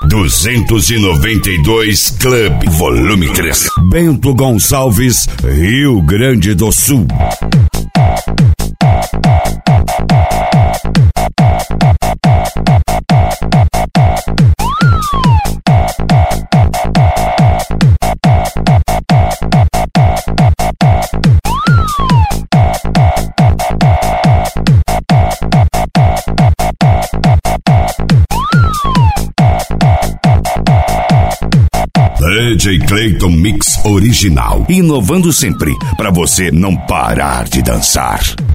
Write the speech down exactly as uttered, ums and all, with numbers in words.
duzentos e noventa e dois Club, volume três. Bento Gonçalves, Rio Grande do Sul. D J Clayton Mix original, inovando sempre para você não parar de dançar.